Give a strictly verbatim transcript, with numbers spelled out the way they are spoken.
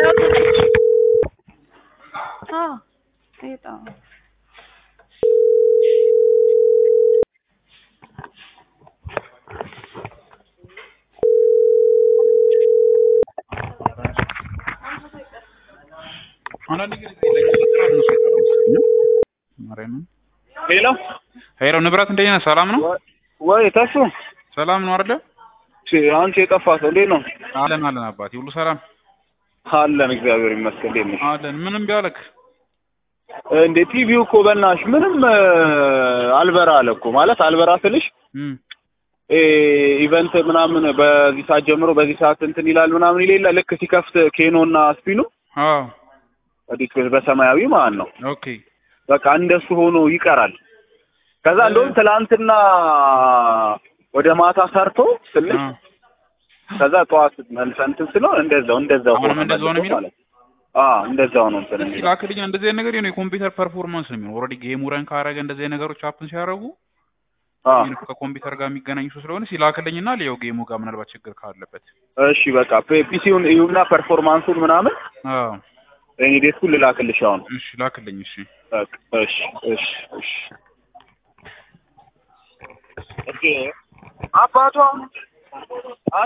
हाँ ये तो Ana ni ለግራ ነው ሰጣው ማረም ሄሎ ሄሎ ንብራት እንደኛ ሰላም ነው ወይ ታሱ ሰላም ነው አይደል እሺ አንቺ የጠፋ ሰው እንዴት ነው አለን አለን አባቴ ሁሉ ሰላም አለን እግዚአብሔር ይመስገን እንዴት ነሽ አለን ምንም ቢያለክ እንዴ ቲቪው እኮ በእናትሽ ምንም አልበራ አለ እኮ ማለት አልበራ ስልሽ እ ኢቨንት ምናምን በዚህ ሰዓት ጀምሮ በዚህ ሰዓት እንትን ይላል ምናምን ይሌላ ልክ ሲከፍት ኬኖና ስፒኑ አዎ ዲስፕሌይ በሰማያዊ ማለት ነው ኦኬ በቃ እንደሱ ሆኖ ይቀራል ከዛ እንደውም ትላንትና ወደ ማታ ሰርቶ ትንሽ ከዛ ጧት መልሰን እንትን ስለሆነ እንደዛው እንደዛው ሆነ እንደዛው ነው የሚለው አዎ እንደዛው ነው እንትን የሚለው ላክልኝ እንደዚህ አይነት ነገር ነው የኮምፒውተር ፐርፎርማንስ ነው የሚለው ኦሬዲ ጌሙ ረን ካረገ እንደዚህ አይነት ነገሮች አፕን ሲያደርጉ አዎ ከኮምፒውተር ጋር የሚገናኙ ስለሆነ ሲላክልኝና ለየው ጌሙ ጋር ምናልባት ችግር ካለበት እሺ በቃ ፒሲውን ይሁንና ፐርፎርማንሱን ምናምን አዎ እኔ ዴስኩን ልላክልሽ አሁን እሺ ላክልኝ እሺ እሺ እሺ እሺ ኦኬ አባቷ